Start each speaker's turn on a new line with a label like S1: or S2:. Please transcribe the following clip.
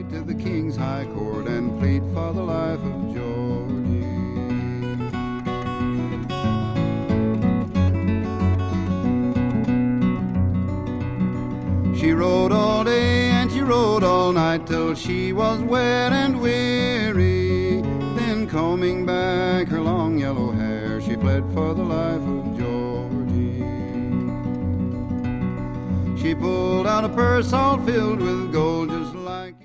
S1: to the King's High Court and plead for the life of Georgie. She rode all day and she rode all night till she was wet and weary. Then combing back her long yellow hair, she pled for the life of Georgie. She pulled out a purse all filled with gold just like